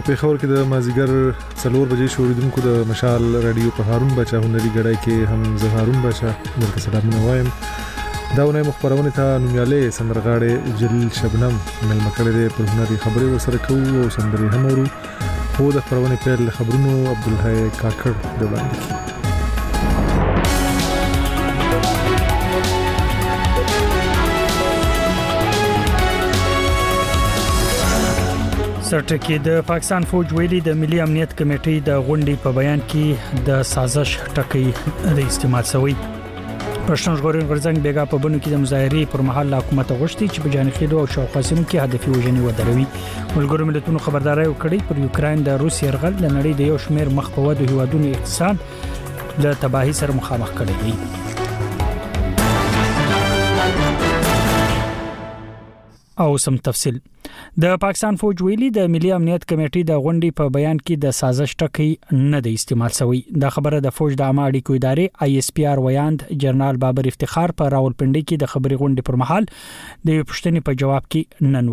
پیښور کې د مازیګر 4 بجې شوریدونکو د مشال رادیو په هارون بچا هنري غړای کې هم زه هارون بچا درته سلامونه وایم. دا ونه مخبرونه ته نومیاله سندرغاړي جلیل شبنم ملمکړه په هنري خبري ورسره کوو او سندري هم ورو. خو د خبرونه په خبرونو عبدالحی کاکړ د وړاندې سرټکی د پاکستان فوج ویلي د ملي امنیت کمیټې د غونډې په بیان کې د سازش ټکی د استعمال شوی. پښتون ژغورنې غورځنګ بیګا په بنو کې د مظاهرې پر مهال حکومت غوښتي چې په جانخیلو او شاوخوا سیمو کې هدفي وژنې ودروي. ملګرو ملتونو خبرداري ورکړې پر یوکرين د روس يرغل د نړۍ د یو شمېر مخ په ودو هیوادونو اقتصاد د تباہي سره مخامخ کړی دی. او سم تفصيل د پاکستان فوج ویلي د ملي امنیت کمیټې د غونډې په بیان کې د سازش ټکی نه د استعمال شوی. د خبره د فوج د عامه اړیکو ادارې ISPR ویاند جنرال بابر افتخار په راولپنډي کې د خبري غونډې پر مهال د پښتنې په جواب کې نن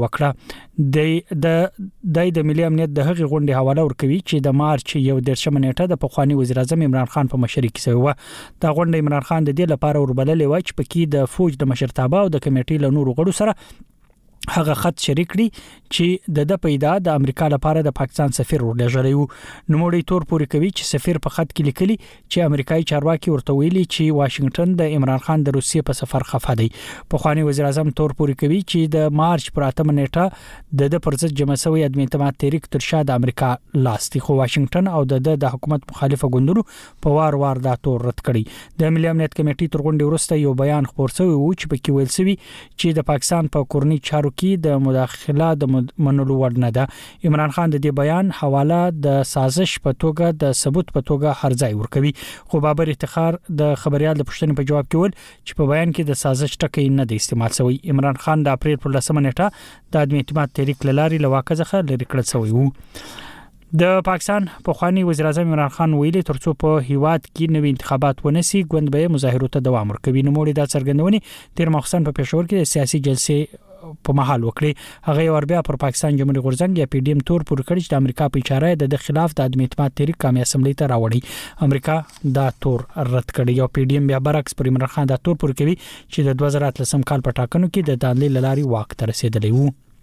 وکړه. د ملي امنیت د هغې غونډې حواله ورکوي چې د مارچ 1 نیټه د پخوانی وزیر اعظم عمران خان په مشرۍ کې شوی و. د غونډې عمران خان د دې لپاره وربللې و چې پکې د فوج د مشرتابه او د کمیټې له نورو غړو سره هغه خط شریک کړي چې د پیدا د امریکا لپاره د پاکستان سفیر ورلېږلی وو. نوموړی تور پورې کوي چې سفیر په خط کې لیکلي چې امریکایي چارواکي ورته ویلي چې واشنگټن د عمران خان د روسیې په سفر خفه دی. پخوانی وزیر اعظم تور پورې کوي چې د مارچ پر 8 نیټه د پرځد جمع شوی عدم اعتماد تحریک تر شا د امریکا لاس دی. خو واشنگټن او د حکومت مخالفه ګوندونو په وار دا تور رد کړي. د ملي امنیت کمیټې تر غونډې وروسته یو بیان خپور شوی و چې پکې ویل شوی چې د پاکستان په کورنۍ چارو کې د مداخله د منلو وړ نه ده. عمران خان د دې بیان حواله د سازش په توګه د ثبوت په توګه هر ځای ورکوي. خو بابر افتخار د خبريال د پښتنې په جواب کې ول چې په بیان کې د سازش ټکی نه د استعمال شوی. عمران خان د اپریل پر 10 نیټه د عدم اعتماد تحریک لاري لواکه ځخه لري کړل شوی وو. د پاکستان پخوانی وزیر اعظم عمران خان ویلي ترڅو په هیواد کې نوي انتخابات ونسي ګوند به مظاهرو ته دوام ورکوي. نو موږ د څرګندونې تیر مخصن په پېښور کې سیاسي جلسې په محل وکړي. هغه وربیا پر پاکستان جمهوریت غورځنګ یا PDM تور پر کړی چې د امریکا په اشاره د خلاف د عدم اعتماد تحریک قومي اسمبلی ته راوړي. امریکا دا تور رد کړی. یو PDM بیا برعکس پر عمران خان دا تور پر کوي چې د 2013 کال په ټاکنو کې د دانلې لاري واک ته رسیدلی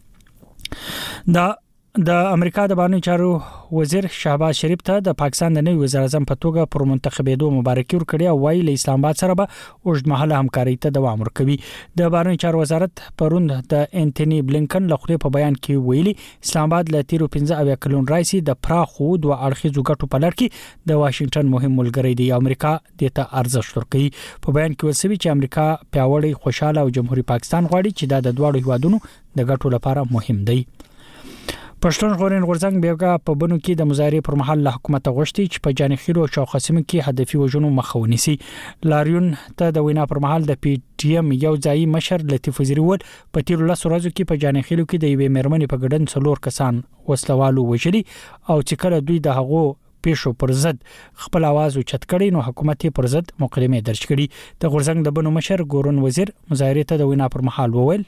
وو. د امریکا د بانوي چارو وزیر شهباز شریف ته د پاکستان د نوي وزیر اعظم په توګه پر منتخبېدو مبارکي ورکړي او ویل اسلام آباد سره به اوږدمهاله همکاري ته دوام ورکوي. د بانوي چارو وزارت پروند د انټونی بلینکن لخوا په بیان کې ویلي اسلام آباد له 15 کلون راځي د پراخو دوه اړخیزو ګټو په لړ کې د واشنگټن مهم ملګری دی. امریکا د ته ارزښت ورکوي. په بیان کې وسوي چې امریکا پیاوړی خوشاله او جمهوریت پاکستان غواړي چې دا د دوه هیوادونو د ګټو لپاره مهم دی. پښتون ژغورنې غورځنګ بیګا په بنو کې د مظاهرې پر مهال له حکومت غوښتي چې په جانخیلو او شاوخوا سیمو کې هدفي وژنو مخه ونیسي. لاریون ته د وینا پر مهال د PTM یو ځای مشر لطیف وزیری ول په تیر 10 ورځو کې په جانخیلو کې د یوې مېرمنې په ګډن 4 کسان وسلوالو وژلي او چې کله دوی د هغو پیښو پر ضد خپل आवाज اوچت کړي نو حکومت پر ضد مقدمه درج کړي. د غورځنګ د بنو مشر ګورن وزیر مظاهرې ته د وینا پر مهال وویل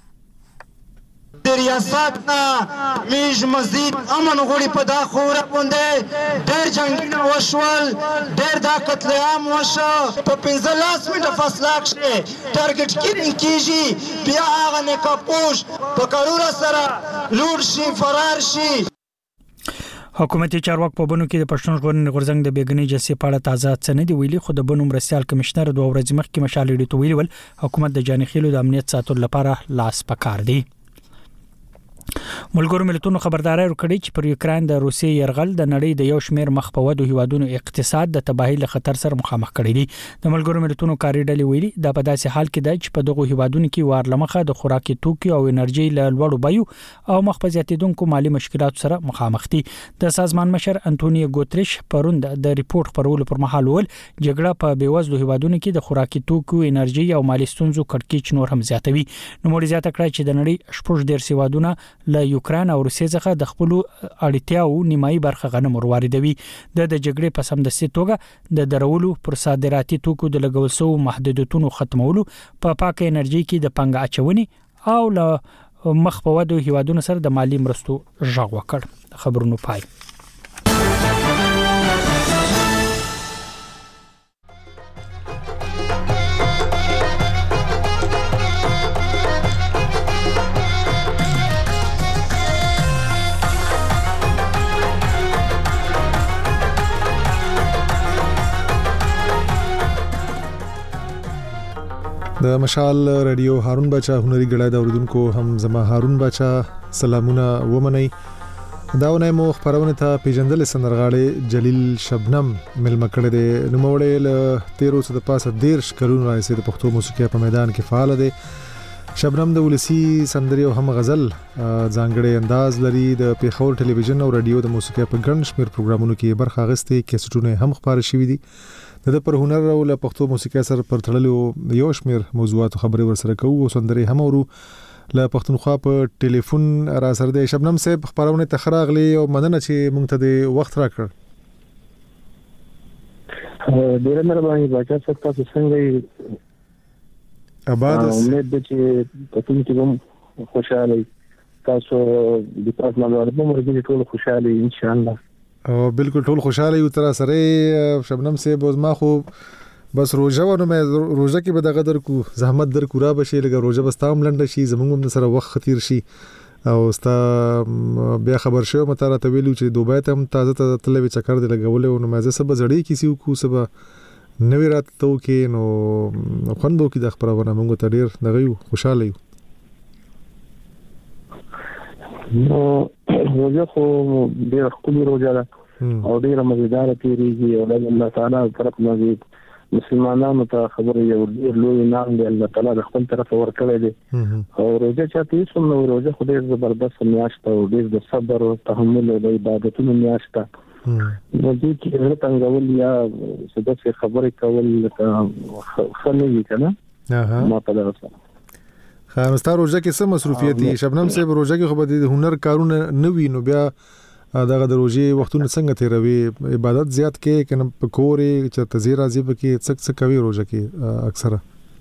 ریاست نه میج مزید امن غوړي په دا خوره باندې ډېر جنگونه وشول ډېر دا قتل عام وشو په 15 منټه فاصله کې ټارګټ کیږي بیا هغه نه کاپوش په کارونه سره لوړ شي فرار شي. حکومتي چارواکو په بنو کې د پښتون ژغورنې غورځنګ د بیګنې جلسې په اړه تازه څه نه دی ویلي. خو د بنو مرستيال کمشنر 2 ورځې مخکې مشال لري تو ویل حکومت د جانخیلو د امنیت ساتلو لپاره لاس پکار دی. ملګرو ملتونو خبرداري ورکړي چې پر یوکرين د روسي يرغل د نړۍ د یو شمېر مخ په ودو هیوادونو اقتصاد د تباہي له خطر سره مخامخ کړي دي. د ملګرو ملتونو کاری ډلې ویلي دا په داسې حال کې ده چې په دغه هیوادونو کې وار لمخه د خوراکي توکو او انرژي له لوړو بیو او مخ په زیاتېدونکو مالی مشکلاتو سره مخامخ دي. د سازمان مشر انټونیو ګوتریش پروند د ریپورت خپرولو پر مهال ول جګړه په بیوزلو هیوادونو کې د خوراکي توکو انرژي او مالی ستونزو کړکېچ نور هم زیاتوي. نو موري زیاته کړی چې د نړۍ شپږ ډیر هیوادونه له یوکرين او روسیې څخه د خپل اړتیاو نیمایي برخه غنم ورواردوي. د جګړې په سمدستي توګه د درولو پر صادراتي توکو د لګول شوو محدودیتونو ختمولو په پاکه انرژي کې د پنګ اچونې او له مخ په ودو هیوادونو سره د مالی مرستو ژغ وکړ. خبرونو پای. د مشال رادیو هارون بچا هنري غړای د اوریدونکو هم زما هارون بچا سلامونه ومني. داونه مو خبرونه ته پیجندل سندرغاړي جلیل شبنم ملمکړه د نوموړې ل 13 د پاسه 13 کلونو راځي د پښتو موسیقي په میدان کې فعال دي. شبنم د ولسی سندري او هم غزل ځانګړي انداز لري. د پیښور ټلویزیون او رادیو د موسیقي په ګڼ شمېر پروګرامونو کې برخه اخیستې، کیسټونه هم خبرې شوې دي. د پر هنر او له پښتو موسیقي سره پر تړلو یو شمېر موضوعات خبرې ورسره کوو او سندري هم ورو له پښتونخوا په ټلیفون را سره د شبنم صاحب خبرونه تخراغلي او مننه چې مونږ ته د وخت راکړ. ډیره مهرباني بچا صاحب، تاسو څنګه آباد امید ده چې تاسو ته خوشاله تاسو د تاسو نه ورته مرګ ټول خوشاله ان شاء الله. او بالکل ټول خوشاله یو تر سره شبنم صاحب. ما خو بس روزه ونه مې روزه کې به دغه در کو زحمت در کو را بشي لګه روزه بس تام لنډ شي زمونږ سره وخت خطیر شي او ستا بیا خبر شو مته را تویلو چې دوبه ته هم تازه تلوي چکر دی لګولې نو مزه سبا زړی کیسي کو سبا نوې راتلو کې نو خوندو کې د خبرونه موږ ته ډیر دغه یو خوشاله یو. نو روزه خو ډیر خپل روزه ده او ډیر مزیدار تیریږي او الله تعالی طرف نه مسلمانانو ته خبره یو ډیر لوی نام دی الله تعالی د خپل طرف ورکړی دی او روزه چاته یې څومره روزه خو ډیر زبردست میاشت او ډیر د صبر او تحمل او د عبادتونو میاشت ده. نو دې کې هر څنګه یا څه خبره کول خلوي کنه ما په درسه خامستا روزه کې څه مصروفیت دي شبنم صاحب؟ روزه کې خو به د هنر کارونه نوي نو بیا دغه د روزي وختونه څنګه تیروي؟ عبادت زیات کې کنه پکورې چې تزیر راځي پکې څه کوي روزه کې اکثره؟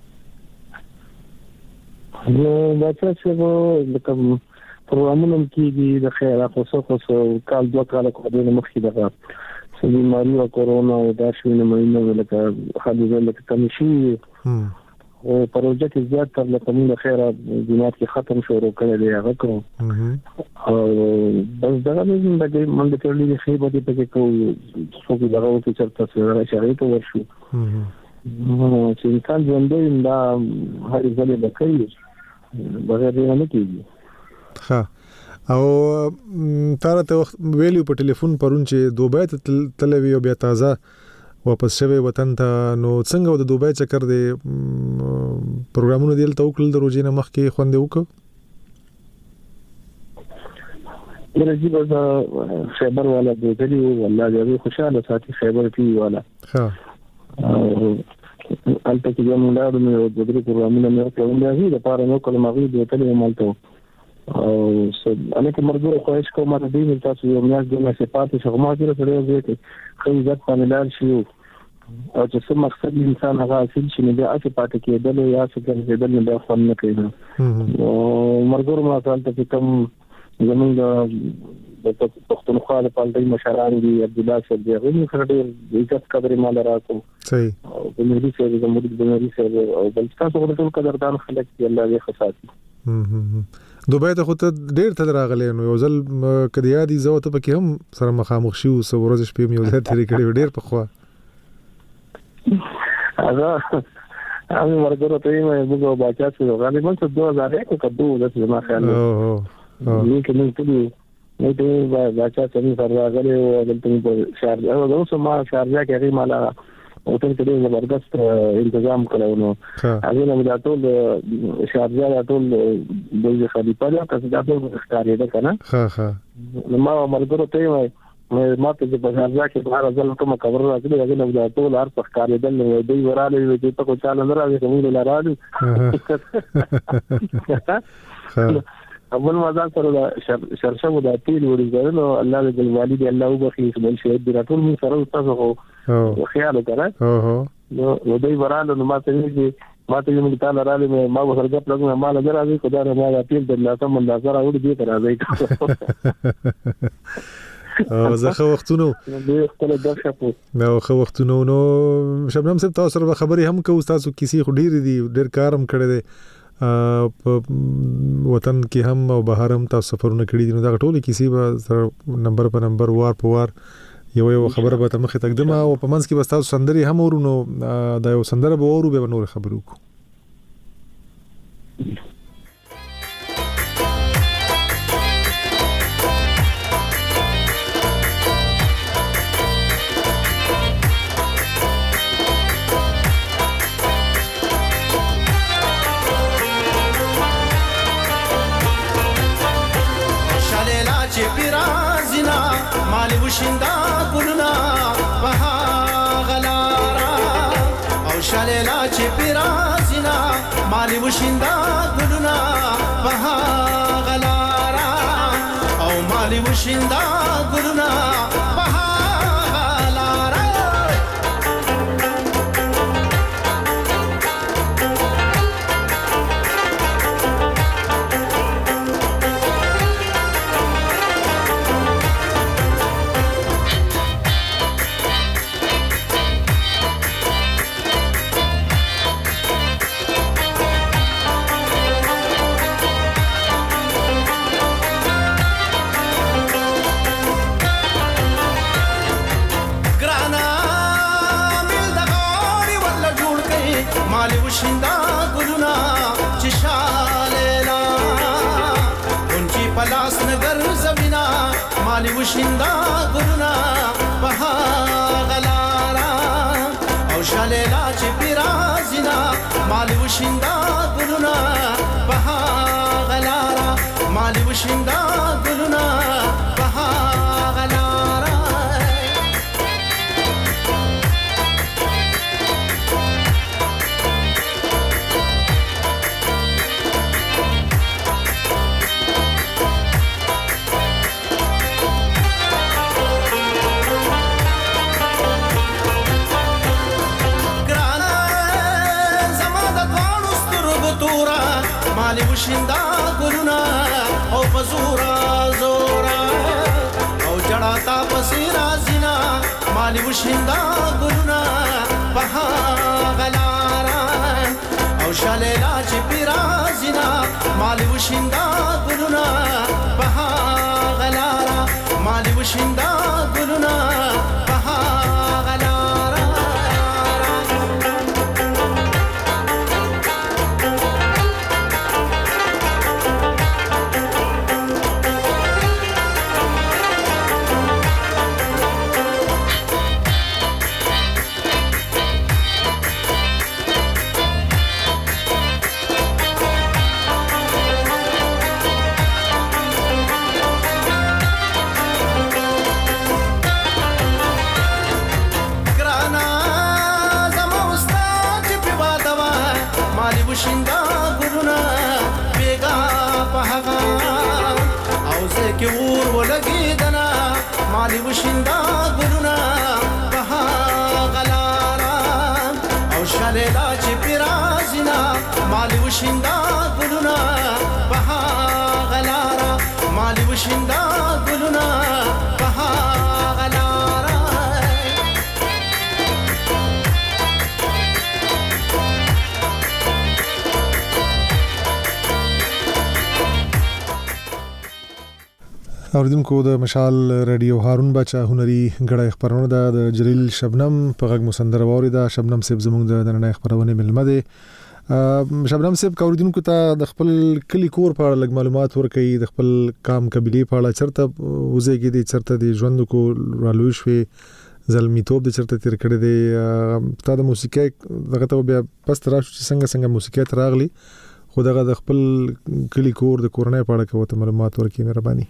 نو بچا چې کوم پروګرامونه کېږي د خیرات خصوصا کال دوه کال کوډه مخکې دغه بیماری او کورونا او دا شوینه مینه لکه خالص لکه کمشي او پروژه کې زیات تر لکه موږ خیره جماعت کې ختم شروع کړل دی هغه کوم او بس دا نه د منډه کړلې خیبه دې پکې کوو څو کې دغه چې چرته سره شریک ورشو چې انسان ژوندۍ دا هر ځل به کوي بغیر نه کېږي. ها او تاسو ویلو په ټلیفون پرون چې دوبه ته تلوي او بیا تازه واپس شوه وطن ته نو څنګه د دوبه چکر دی پروګرامونه دی ته وکړل د روزي نه مخ کې خوند وکړ؟ درځي به خیبر والا دوی والله دې خوشاله ساتي خیبر پی والا. ها البته چې موږ له دې پروګرامونو نه کوم دی د پاره نو کله مغرب دی ته مالته او انا که مرګور خواهش کوم ما دې تاسو یو میاش د مسافات شغما سره سره دې خو ځکه پانلال شي او چې څه مقصد انسان هغه اصل شي نه بیا چې پاتې کېدل یا څه کېدل نه بیا فن نه کوي. او مرګور ما ته کوم زمونږ د پښتونخوا د پالټي مشران دي عبد الله صاحب دی غوښنه خرډې عزت قدر مال راکو صحیح او د ملي سره د مدیر د ملي سره او بل تاسو ټول قدردان خلک دی الله دې خصاصي. دوبه ته خو ته ډیر تل راغلی نو یو ځل کدی یادي زو ته پکې هم سره مخامخ شو سو ورځ شپې یو ځای ترې کړې ډیر په خوا هغه مرګره ته یې موږ باچا څو غالبا 2001 کې کډو د ما خیال نو کې نو ته باچا څنګه سره راغلی او دلته په شارجه او اوس ما شارجه کې غي مالا اوټل کې زبردست تنظیم کړو نو هغه نه ټول شارجه ټول د خلیفہ له تاسو دا ټول ښکارې ده کنه. ها ما مرګره ته یې ما ته په شارجه کې بهر ځل کوم خبر راځي هغه نه دا ټول هر څه ښکارې ده نو دوی وراله وي ته کو چاله نه راځي کوم نه راځي اول مزه سره شرشه مو د تیل ورګره نو الله دې والد الله وبخي سبحان شهید دې ټول من سره تاسو خو خیال وکړه نو دوی ورانه نو ما ته چې ما ته یو تعالی راځي ما وسرګه پلګم ما له راځي خدای ما لا تیر د لا تم دا سره وړي دې راځي زه خو وختونو دې خپل درشه په نو خو وختونو نو شبنم صاحب تاسو سره خبري هم کوو تاسو کسی خو ډیر دي ډیر کارم کړی دی په وطن کې هم او بهر هم تاسو سفرونه کړی دي نو دا ټول کسی به نمبر په نمبر وار په وار یو خبره به تمخه تقدم او په منځ کې به تاسو سندري هم ورونو دا یو سندره به ورو به نور خبرو کو وشندا ګلنا په غلارا او شالیلا چې پیرازینا مالی وشندا ګلنا په غلارا او مالی وشندا ګلنا په غلارا وشندا ګلنا چې شالیلا اونچی پلاس نګر زمینا مالی وشندا ګلنا په غلارا او شالیلا چې پیرازینا مالی وشندا ګلنا په غلارا مالی وشندا ګلنا په غلارا مالی وشندا ګلنا او پزورا زورا او جړاتا پسیرا زینا مالی وشندا ګلنا په غلارا او شالیلا چې پیرا زینا مالی وشندا ګلنا په غلارا مالی وشندا ګلنا په غلارا وشندا ګلنا بیگا پهغا او زکه ور ولګیدنا مالی وشندا ګلنا په غلارا او شالیلا چې پیرازینا مالی وشندا ګلنا په غلارا مالی وشندا ګلنا په غلارا اوریدونکو د مشال رادیو هارون بچا هنري غړای خبرونه د جلیل شبنم په غږ مسندره وریدا شبنم سیب زموږ د نړۍ خبرونه ملمه دي شبنم سیب اوریدونکو ته د خپل کلی کور په اړه لږ معلومات ورکړي د خپل کام قبيله په اړه چرته وزيږي دي چرته د ژوند کو رالوي شوي زلمیتوب د چرته تیر کړی دی ستاسو د موسیقي دغه ته بیا پس تر راشي څنګه موسیقي تراغلي خو دغه د خپل کلی کور د کورنۍ په اړه کوته معلومات ورکړي مهرباني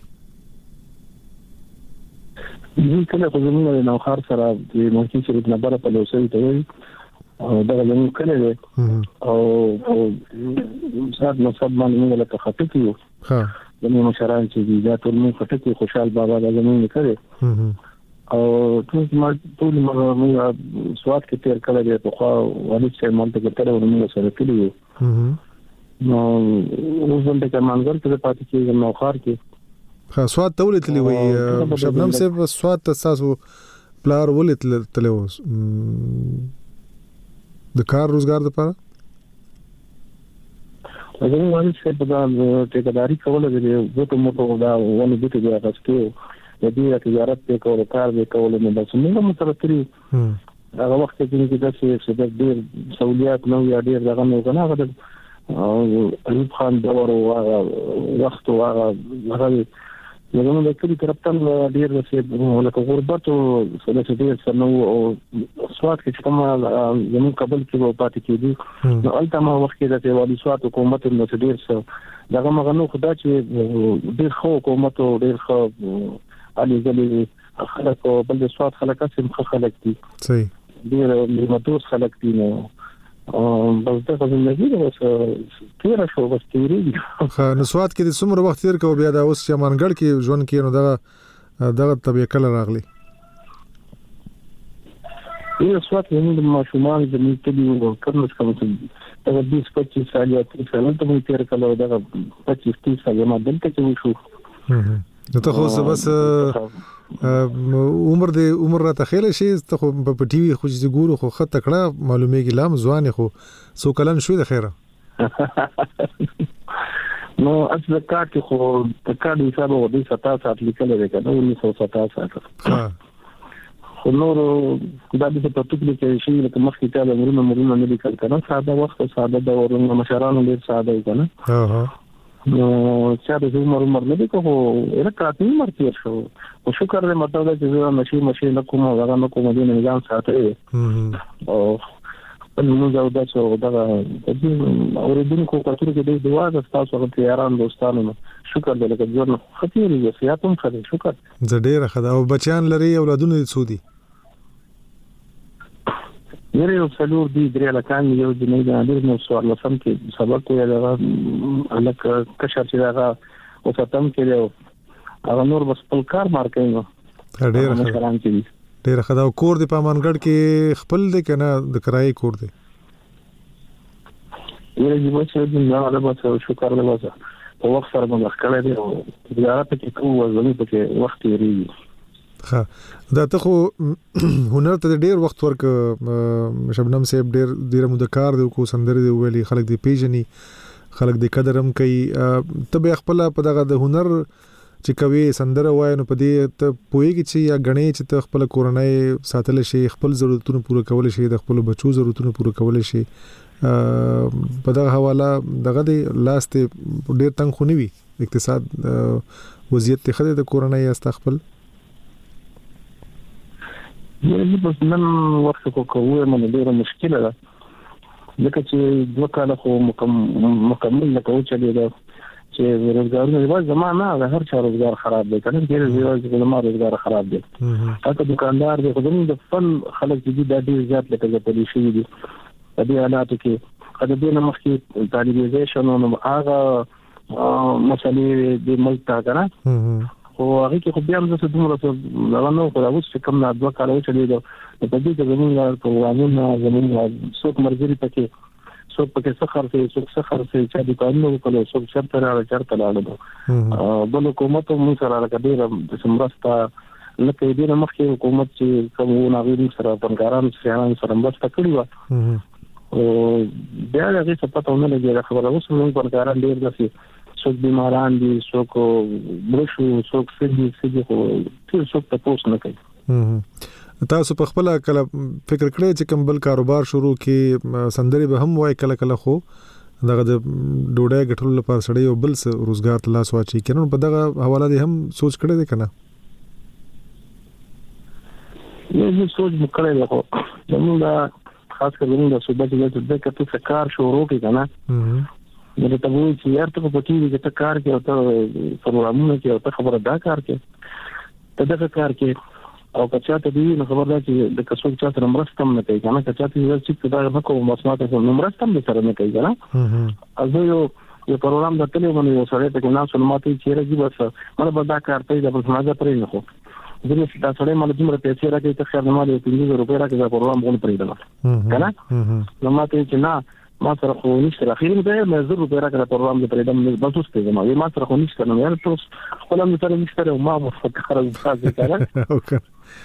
دې کله په زموږ نو خار سره د مونږ چې د نبره په لوسې ته وي او دا زموږ کله دی او سات نو سب باندې له خطه کیو ها زموږ مشران چې دا ټول مو خطه کې خوشحال بابا دا زموږ کړي او ټول موږ سواد کې تیر کړل دي په خو والد چې مونږ ته کتره ورمو سره کړیو نو اوس د کمانګر ته پاتې کېږم نو خار کې ها سواد ته ولې تلی وي شبنم صاحب سواد ته تاسو پلار ولې تلی اوس د کار روزګار لپاره زموږ والد صاحب دا ټیکداري کوله د وته موټو دا ونه دي چې راځي د دې تجارت په کول کار به کول نه بس موږ مترتري هغه وخت کې دا چې د ډېر سہولیات نو یا ډېر دغه نو کنه هغه ایوب خان دور او وخت او هغه زموږ د کلی طرفتن ډېر چې لکه غربت او څه ډېر سنو او سواد کې کوم زموږ قبل کې پاتې کېدی نو الته ما وخت کې د والي سواد حکومت نو ډېر څه دغه مغنو خدا چې ډېر خو حکومت او ډېر خو علي غلي خلک او بل د سواد خلک سم خلک دي صحیح ډېر مدوس خلک دي نو بس دا زندگی ده بس تیر شو بس تیری خا نو سواد کې د څومره وخت تیر کو بیا دا اوس چې مانګړ کې ژوند کې نو دغه طبيعه کله راغلی یو سواد یې د ماشومان د میتلی او کړنس کوم څه دا 20-25 سال یا 30 سال ته مې تیر کړو دا 25-30 سال ما دلته کې وشو نو ته خو بس عمر را تخیل شي ته خو په ټي وي خو چې ګورو خو خط تکړه معلومیږي لام ځوان خو سو کلن شوې د خیره نو اصل کار خو د کار حساب او د 17 ساعت لیکل دی کنه 1917 ساعت ها خو نور دا د په توګه کې شي لکه مخکې ته د مرونه نه لیکل کنه ساده وخت ساده د ورونو مشرانو ډیر ساده کنه ها نو چې د عمر نه دی کوو الکاتي مرتي شو او شکر دې مطلب چې زه مشي نه کوم هغه نه کوم د نظام ساتي او په موږ دا څو دا اوریدونکو کتر کې د دوا د تاسو غوښتنه یاران دوستانو شکر دې لکه ځور خطر یې سیاتم خدای شکر زه ډیر خدای او بچیان لري اولادونه دي سودي یو څلور دی درې لکان یو د نه د اندر نو سوال لسم کې سبق یې دا الک کشر چې دا او ختم کړو هغه نور بس په کار مار کینو ډیر خدای کور دی په مانګړ کې خپل دی کنه د کرای کور دی یره دی چې د نه علاوه بس شکر له واسه په وخت سره موږ کړل دی او زیارت کې کوو ځنی په وخت یې ها دا ته خو هنر ته ډیر وخت ورک شبنم صاحب ډیر مدکار دی کو سندره دی ویلي خلک دی پیژني خلک دی قدرم کوي ته خپل په دغه د هنر چې کوي سندره وای نو په دې ته پويږي چې یا غنې چې ته خپل کورنۍ ساتل شي خپل ضرورتونه پوره کول شي د خپل بچو ضرورتونه پوره کول شي په دغه حواله دغه دی لاست ډیر تنگ خونی وي اقتصاد وضعیت ته خدای د کورنۍ استخپل یی بس نن وخت کوو مې ډیره مشکله ده لکه چې دوه کاله خو مکمل لکه چلی دا چې روزګارونه د زمانه د هر چا روزګار خراب دي کنه ډیر زیات زما روزګار خراب دي حتی دکاندار دي خو د فن خلک دي د ډیر زیات لکه د پولیسي دي د دې حالاتو کې قد دې نه مخکې طالبایزیشن او هغه مسلې د ملک تا کنه او هغه کې خو بیا هم څه دومره نو خو اوس کوم نه دوه کال وچلې ده په دې کې زموږ قوانینو زموږ څوک مرګري پکې څوک پکې سخر سي چې د قانون په لور څوک چرته راځي بل حکومت مو سره راکړي د سمرستا لکه دې نه مخکې حکومت چې کوم ناغیر سره پنګاران سره مرسته کړې و او بیا هغه څه پته ونه لګي خبره اوس موږ پنګاران ډېر داسي څوک بیماران دي څوک برشو څوک سړي خو ټول څوک تاسو نه کوي تاسو په خپل کله فکر کړی چې کوم بل کاروبار شروع کې سندري به هم وای کله خو دغه د ډوډۍ ګټلو لپاره سړی او بل څه روزګار تلاش واچي کینو په دغه حواله دي هم سوچ کړی دی کنه یو سوچ وکړی دی خو زموږ خاص کر زموږ د صوبې د کتو کار شروع کی کنه نو ته وایي چې یار ته په ټي وي کې کار کوي او ته پروګرامونه کوي او ته خبره دا کار کوي ته دا کار کوي او کچا ته دی نو خبر دا چې د کسو چا سره مرستم نه کوي کنه کچا ته چې دا نه کوم مسمات سره مرستم به سره نه کوي کنه ازو یو پروګرام د تلې باندې یو سره ته نه سن ماته چې راځي بس مله به دا کار کوي دا په سماجه پرې نه خو زه دا سړی مال دومره پیسې راکړي ته خیر نه مال 5000 روپۍ راکړي دا پروګرام غون پرېږدم کنه نو ماته چې نه ما سره خو نشته اخیر مې 1000 روپۍ راکړه پروګرام دې پرېږدم بس اوس ته ما سره خو نشته نو یار ته خپل هم سره نشته او ما مفکر راځي کنه اوکې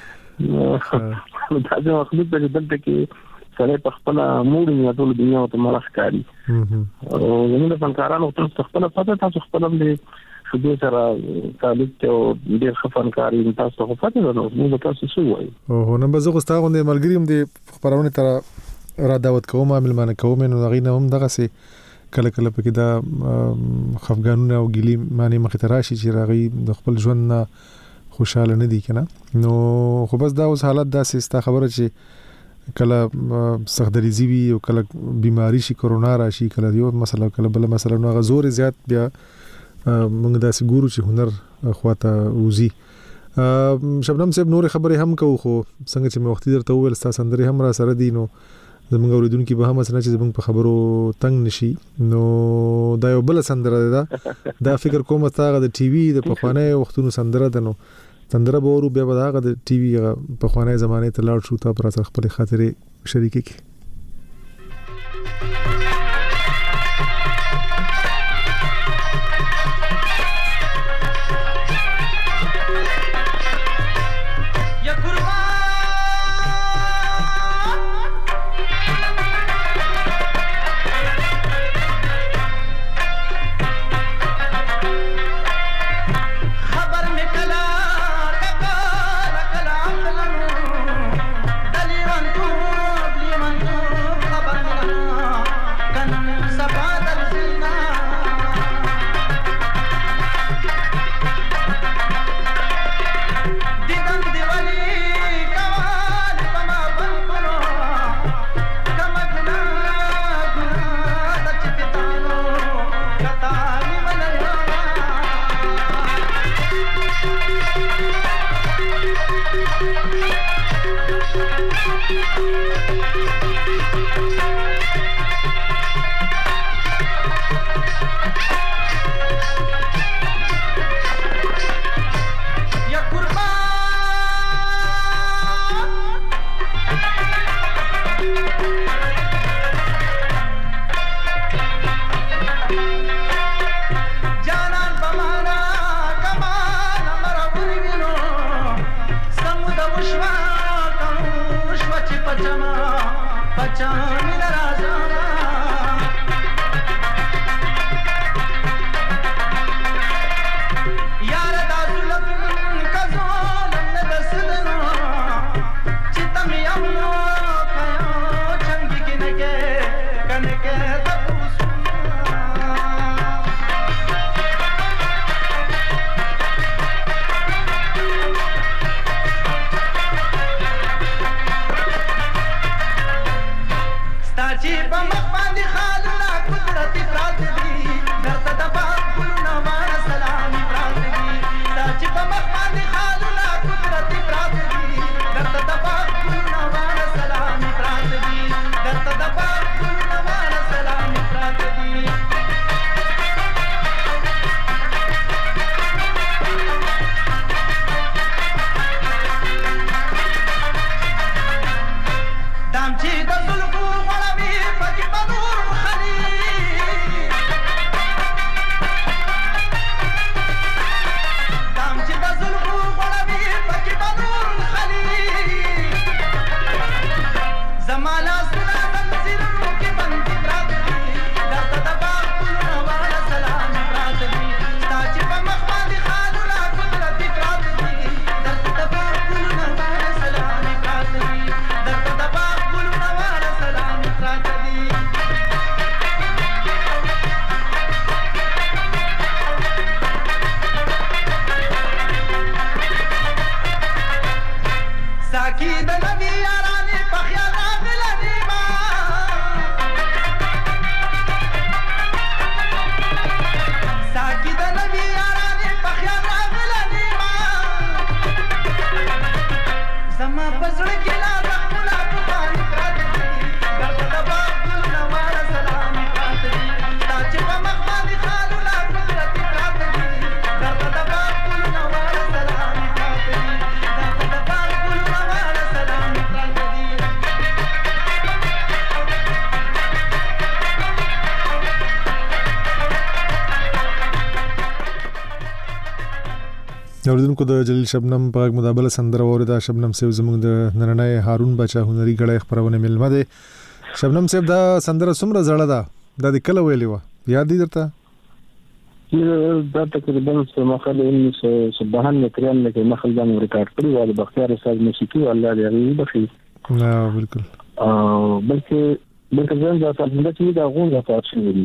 دا ځکه خپل د دلته کې سره په خپل موډ نه ټول دنیا ته ملخ کاری او زموږ فنکارانو ته خپل پته تاسو خپل هم دې شوبې سره تعلق ته ډېر خفنکاري تاسو خو پته نه نو تاسو څه وایي او نن به زه خو ستاسو غوندې ملګری هم دې خبرونه تر را دعوت کوم ملمانه کوم نو غینه هم دغه سي کله کله پکې دا خفګانونه او ګلی معنی مخ ته راشي چې راغي د خپل ژوند نه خوشاله نه دي کنه نو خو بس دا اوس حالت داسې ستا خبره چې کله سخت دریزي وي او کله بیماری شي کرونا راشي کله یو مسله کله بل مسله نو غزور زیات بیا موږ داسې ګورو چې هنر خواته وزي شبنم صاحب نور خبرې هم کوو خو څنګه چې مې وختي درته وویل تاسو اندرې هم را سره دي نو زموږ اوریدونکو به هم اسنه چې زموږ په خبرو تنگ نشي نو دا یو بل سندره دا فکر کوم تاغه د ټي وي د پخواني وختونو سندره ده نو سندره به ورو بیا به هغه د ټي وي پخواني زمانه ته لاړ شو ته پر سره خپل خاطرې شریکې کی Zulfu اوریدونکو د جلیل شبنم په مدابله سندره اوریدا. شبنم سیب زموږ د نننۍ هارون بچا هنري غړی خبرونه ملمه ده. شبنم سیب دا سندره څومره زړه ده؟ دا د کله ویلې و؟ یاد دي درته؟ دا تقریبا مخال 1992 کې مخال د ریکارډ کړی و د بختیار استاد موسیقي الله دې هغه بخي. بالکل. بلکې ځان دا څنګه چې دا غوږه پاتې وي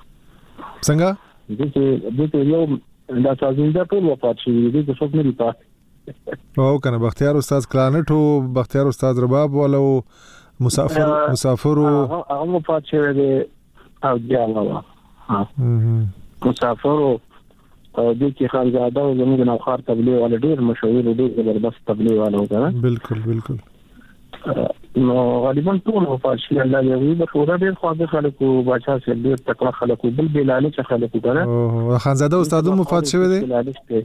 څنګه دغه یو دا څنګه ټول وفات شي دي چې څوک نه دی پات او کنه بختیار استاد کلانټ او بختیار استاد رباب ولو مسافر هغه وفات شوی دی او جاله ها مسافر او د کی خانزاده او زموږ د نوخار تبلیغ ول ډیر مشهور ډیر زبردست تبلیغ والو کنه. بالکل نو غالبا ټول وفات شي الله دې به خورا ډیر خواږه خلکو بچا سره ډیر تکړه خلکو بل بلانه چې خلکو کنه. او خانزاده استاد وفات شوی دی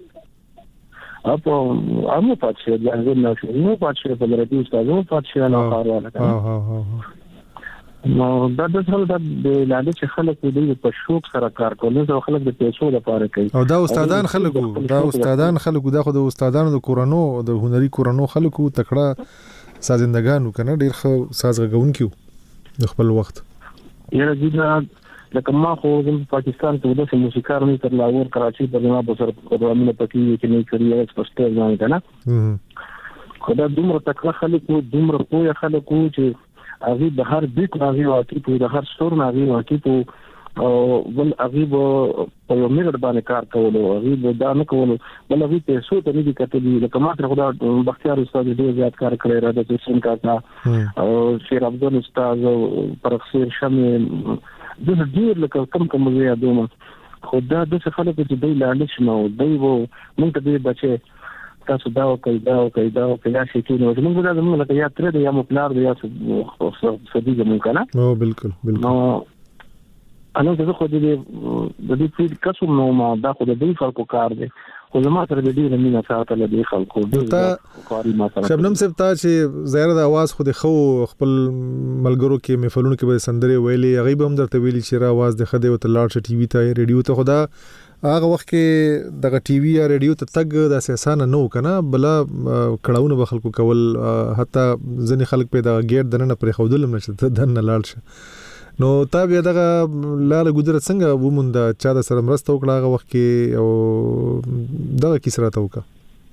اپو امو وفات شوی دی هغه نو وفات شوی په لري استاد وفات شوی نو خار والا کنه. نو دا د څه د لاندې چې خلکو دې په شوق سره کار کوي نو خلک د پیسو لپاره کوي او دا استادان خلکو دا خو د استادانو د کورونو د هنري کورونو خلکو تکړه سازندگانو کنه ډیر ښه ساز غونکیو د خپل وخت. یره دې لکه ما خو د پاکستان ته د موسیقار نه تر لاهور کراچي په جنا بسر پروګرامونه پکې چې نه کړی ایکسپرټ نه کنه. خدای دومره تکړه خلکو دومره پوهه خلکو چې هغه د هر بیت راغی واقع په د هر ستور راغی واقع په او ول هغه په یو میګر باندې کار کولو هغه دا نه کولو بل هغه ته څو ته دي کتلې لکه ما تر خدای بختیار استاد دې زیات کار کړی را د حسین کاکا او شیر عبدل استاد پرخسیر شمه د ډیر لکه کم زیادومه خدای د څه خلک چې دی لاندې شنو دی وو مونږ ته دې بچي تاسو دا او کیدا شي کې نو موږ دا زموږ لکه یا تر دې یا مپلار دې یا سدي زموږ کنه. او بالکل نو انا زه خو دې فید قسم نو ما دا خو دې خلکو کار دی خو زما تر دې نه ساتل دې خلکو دې کاری ما سره. شبنم صاحب ته چې زیره د आवाज خو د خو خپل ملګرو کې محفلونو کې به سندري ویلي هغه به هم درته ویلي چې را आवाज د خدای او ته لاړ ش ټي وي ته ریډیو ته خدا هغه وخت کې دغه ټي وي یا ریډیو ته تګ د اساسانه نو کنه بل کړهونه به خلکو کول حتی ځنې خلک په دغه ګیټ دنه پرې خودل نشته دنه لاړ ش. نو تا بیا دغه لاله ګذر څنګه ومونده چا د سره مرسته وکړه هغه وخت کې او دغه کیسه راته وکړه؟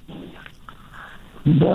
دا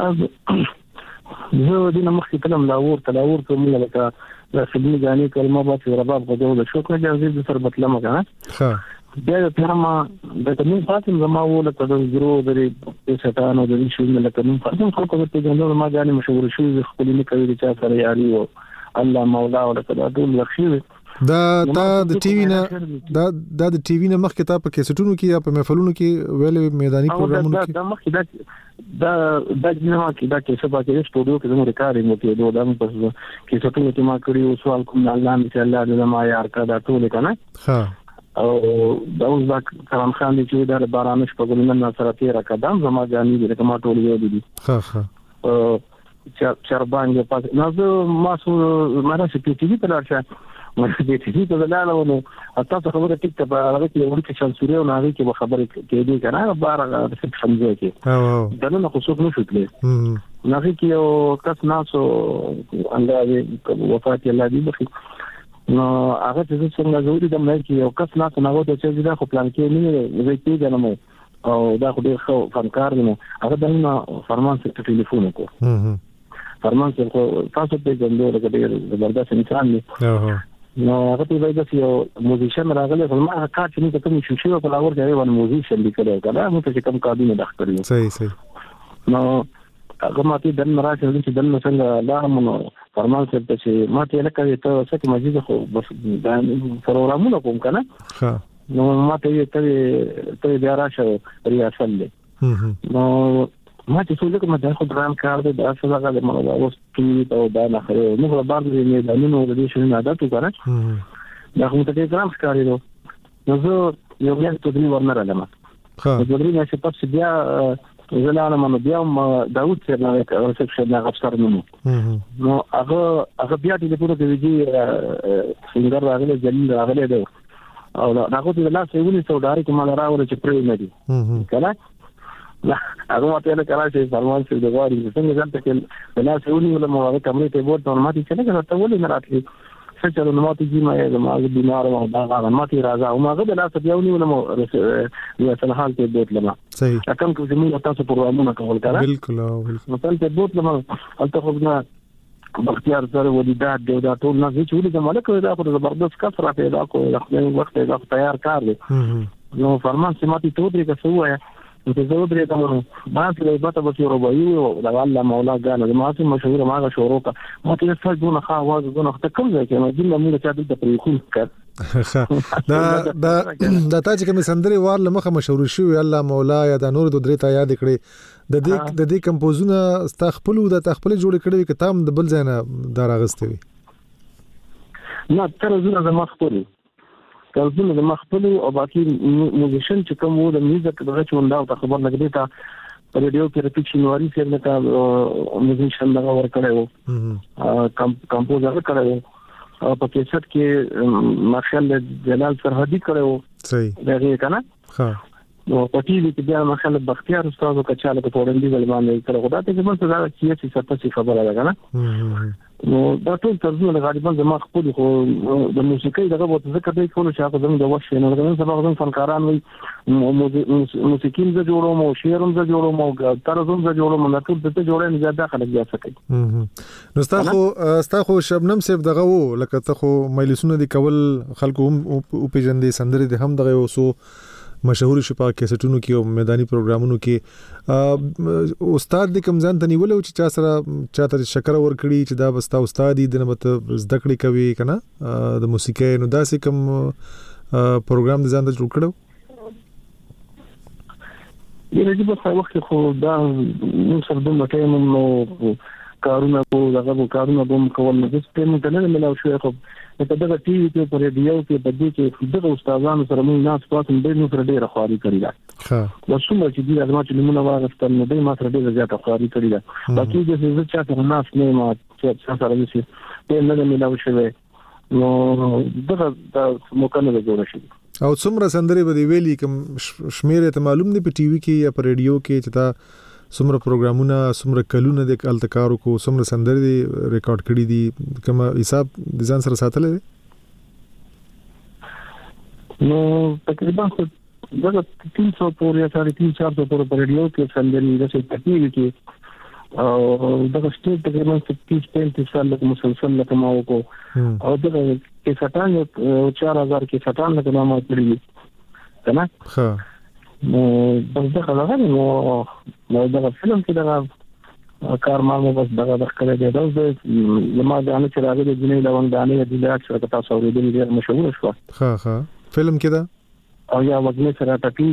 زه د مخکې کلم لاور ته موږ لکه د سبنی غاني کلمه به رباب غوډو د شکر جزیز د سر بتلمه کنه. ها بیا د ترما د تمن فاطم زما وله کډو زرو درې سټانو د شي لکه نن فاطم خلکو ته ګندو ما غاني مشهور شو خپل نه کوي چې چا سره یاري او الله مولا او کدا ټول لخي دا د ټي وي نه دا د ټي وي نه مخکې تا په کیسټونو کې یا په محفلونو کې ویلې میداني پروګرامونو کې دا مخکې دا جنما کې دا کیسه په کې سټوډیو کې زموږ ریکارډینګ وکړو دوه دمه پس کیسټونو کې ما کړی او سوال کوم الله ان شاء الله د ما یار کا دا ټول کنه. ها او دا اوس دا کرام خان دې چې د بارانش په ګلن نه سره تیر کدم زما ځاني دې کما ټول یو دي. ها چربانګ پات نو ما سو ماره چې ټي وي په لارښه مې دې ټي وي په لاله ونه تاسو خبره ټیک ته هغه کې ورته شانسوري او هغه کې خبره کې دي کنه بار د سمجه کې دا نه خو څوک نه شوتلې هغه کې یو کس ناسو الله وفات الله دې بخي نو هغه چې څنګه زوري د مې کې یو کس ناسو نه وته چې دا خو پلان کې نه وي کې نه مو او دا خو ډېر ښه فنکار دی هغه دنه فرمان څخه ټلیفون وکړ فرمان څخه تاسو ته ګندو لکه ډېر زبردست انسان دی. نو هغه ته وایي چې یو موزیشن راغلی خو ما هغه کار چې موږ کوم شو په لاور کې یو موزیشن لیکل کړه موږ چې کوم کابینه داخ کړی صحیح نو هغه ماته د راځي چې د څنګه لا مونږ فرمان څخه چې ماته لکه ته څه مزید خو بس دا پروګرامونه کوم کنه. ها نو ماته ته بیا راشه ریاست له نو ما چې څو لکه ما دا خو ګرام کار دی دا څه هغه د مونږ اوس کې او دا نه خره نو خو باندې نه دا نو د دې شنو عادت وکړه دا خو ته ګرام کار دی نو زه یو بیا ته دی ورنره لمه د دې نه چې پس بیا زلاله مونږ بیا داوود سره نه ریسپشن نه افسر نو هغه بیا دې په دې کې څنګه راغله جلیل راغله دا او هغه د لاس یې ونی څو ډاري کومه راوړل چې پرې نه دي کله هغه ماته له کراچي فرمان څخه د غواړي څنګه ځانته کې بلا سونی ولا مو هغه کمرې ته ورته ماته چې نه ته ولې نه راتلی څه چلو نو ماته جی ما بیمار او دا هغه ماته راځه او ما هغه بلا څه دیونی ولا مو یو سنحال ته بوت لما صحیح کوم کوم زموږ تاسو پروګرامونه کول کړه بالکل مثلا ته بوت لما البته خو نه بختیار سره ودیدات دی دا ټول نه چې ولې د ملک دا خو زبردست کثره پیدا کوي د خپل وخت دا تیار کار دی نو فرمان سماتي ته درې که سویا ته زه درې کوم ما ته بته به روبایو دا الله مولا غانا ما ته مشهور ما شروع کا ما ته څه دونه خا आवाज دونه ته کوم ځای کې نو دله موږ چې د پریخون کړ دا تا چې کوم سندري وار لمخه مشهور شو الله مولا یا د نور د درې تا یاد کړي د دې کمپوزونه استخپلو د تخپل جوړ کړي کتاب د بل ځای نه دراغسته وي نه تر زونه د مخپل کله د مخپل او باقي موزیشن چې کوم وو د میوزیک دغه چوندا او خبر لګیږي تا په ریډیو کې رپیټشن واري سره نه کا موزیشن دغه ور کړو کمپوزر کړو په کیسټ کې مارشل جلال سرحدي کړو صحیح دغه کنه ها نو په ټي وي کې بیا مارشل بختیار استاد کچاله په پوره دی باندې کړو دا ته کوم څه دا چې څه خبره ده کنه نو دا ټول ترجمه غالبا زما خپل خو د موسیقۍ دغه وته ذکر دی کول چې هغه زموږ د وښه نه غوښنه سبا غوښنه فنکاران وي موسیقین ز جوړوم او شعرم ز جوړوم او طرزم ز جوړوم نو ټول ته جوړې نه زیاده خلک بیا سکي نو ستاسو شبنم صاحب دغه وو لکه ته خو مجلسونه دی کول خلکو او پیجندې سندري د هم دغه وسو مشهور شپه کیسټونو کې او میداني پروګرامونو کې استاد د کمزان ته نیول او چې چا سره چاته شکر ور کړی چې دا بستا استاد دې نه مت زده کړې کوي کنه د موسیقۍ نو داسې کوم پروګرام د ځان ته جوړ کړو یره دې په وخت خو دا نو سره د مټې نو کارونه کو دغه کارونه کوم کول نه څه ته نه ملاو شو خو په دغه ټي وي کې پر ریډیو کې بدې کې دغه استادانو سره موږ ناس پاتې ډېر نو سره ډېر خواري کړی دا ها د څومره چې دې ازما چې موږ واغستل نو دې ما سره ډېر زیات خواري کړی دا باقي چې زه چې تاسو ناس نه ما چې سره نشي ته نه ملاو شو نو دغه موکانه جوړ شي او څومره سندري به ویلي کوم شمیره ته معلوم دی په ټي وي کې یا په ریډیو کې چې تا څومره پروګرامونه څومره کلونه د التکارو کو څومره سندري ریکارډ کړي دي کوم حساب د ځان سره ساتل دي نو تقریبا دغه 300 پورې یا 350 پورې په ریډیو کې سندري د څه تکلیف کې او دغه سټیټ تقریبا 30-35 سال له مسلسل لکه ما وکړو او دغه کې 4000 کې 50 لکه ما کړی کنه ها نو بس دغه نو دغه فلم کې دغه کار ما بس دغه کړی دی دا لما د ان چې راغلی د جنې لون دانې د لاک سره تاسو اورېدل ډیر مشهور شو ها فلم کې دا او یا وګړي سره ټاپی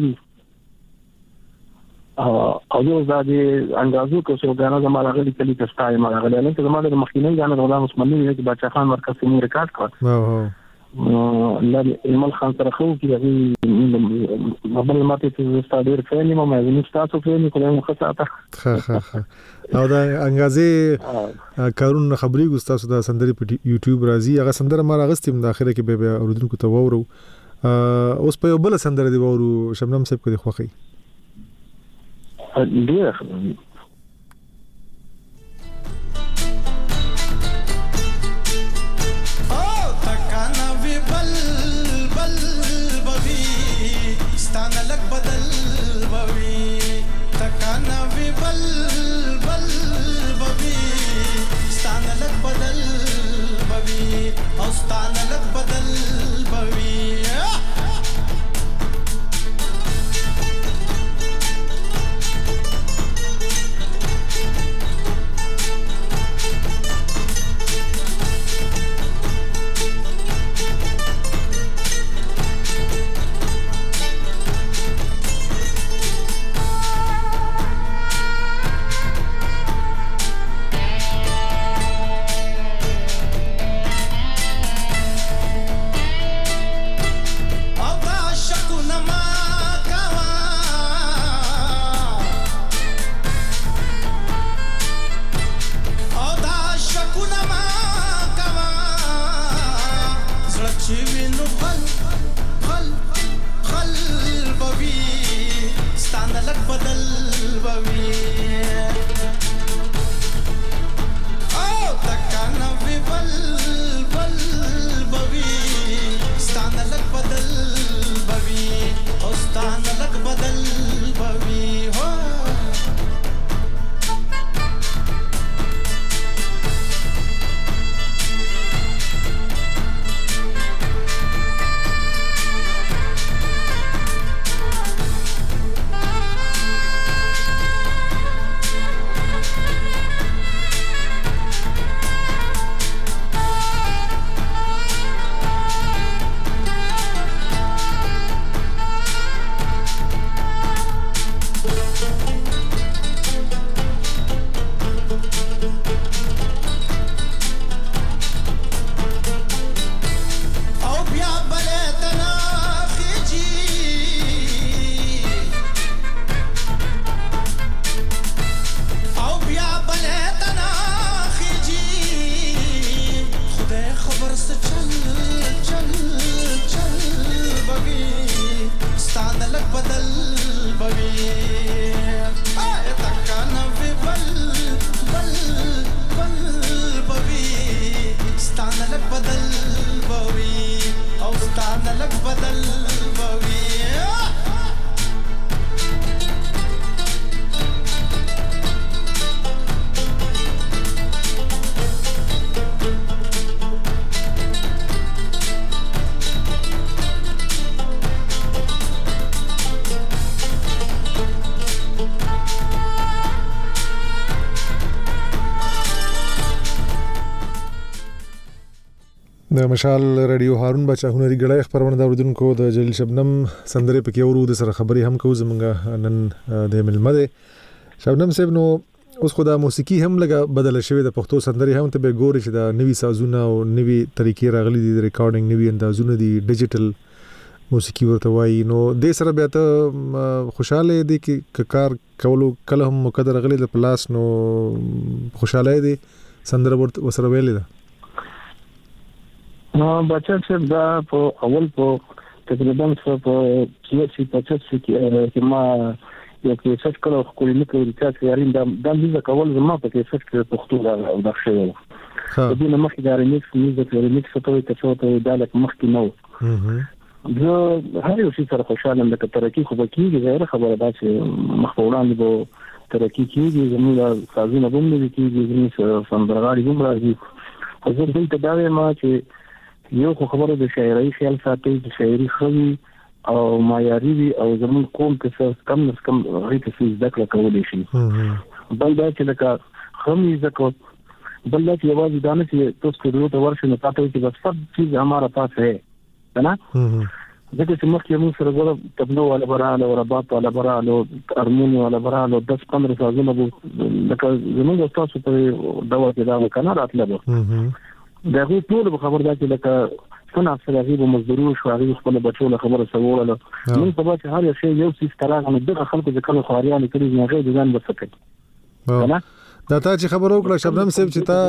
او یو ځای انګازو کو څو غاڼه زما راغلي کلی کستای ما راغلي نه زما د مخکینی غاڼه غلام عثماني نه چې بچا خان مرکز کې ریکارډ کړ ایمل خان سره خو کې مبل ماته چې ستادر فیني ما مې تاسو فیني کوم خاصه او دا انګازي کارون خبري ګستاسو دا سندري په یوټیوب راځي هغه سندره ما راغستم د اخره کې به اوردونکو ته وورو اوس په بل سندره دی وورو شبنم صاحب کو دی خوخي ډیر بدل دس چل چل چل بوي ستان لک بدل بوي تکا نوي بل بل بل بوي ستان لک بدل بوي او ستان لک بدل بوي د مشال رادیو هارون بچا هنري غړای خبرونه د اوردونکو د جلیل شبنم سندره پکې ورو د سره خبري هم کوو زمونږ نن د ملمده شبنم صاحب نو اوس خو د موسیقي هم لګه بدل شوې د پښتو سندري هم ته به ګوري چې د نوي سازونه او نوي طریقې راغلي دي د ریکارډینګ نوي اندازونه دي ډیجیټل موسیقي ورته وایي نو د سره بیا ته خوشاله دي چې کار کولو کله هم مقدر غلي د پلاس نو خوشاله دي سندره ورسره ویلې ده نو بچا چې دا په اول په تقریبا په 85 کې ما یو کې څه کړو خو نه کوي چې یارین دا د کول زما په کې څه پښتو دا شوی د دې مخکې دا ریمیکس میوزیک ریمیکس ته ته دا لکه مخکې نو زه هر یو شي سره خوشاله یم لکه ترقی خو به کېږي غیر خبره ده چې مخفولان به ترقی کېږي زموږ سازونه به نه کېږي زموږ سندرغاړي هم راځي زه دلته دا وایم چې یو خبره د شاعرۍ خیال ساتي چې شاعري خوي او معیاري وي او زموږ قوم کې څه کم نه کم غوښتل څه ذکر کولای شي بل دا چې لکه خمي ذکر بل دا چې یوازې دانه چې تاسو کړو ته ورشي نه پاتې چې بس سب چیز हमारा पास है ना ځکه چې مخکې موږ سره غواړو تبلو ولا براله او رباط ولا براله ارمونی ولا براله 10-15 سازونه لکه زموږ تاسو ته دوا کې دا وکنه راتله دا غو ټول خبر دا چې لکه څنګه افسرغي به مزدوري شو هغه خپل بچو له خبره سووله نن په بچ هر یو شی یو څه ستراغه نه دغه خلکو د کله خواريان کړي نه غي ځان بسکه دا تا چې خبرو کړه شبنم صاحب چې تا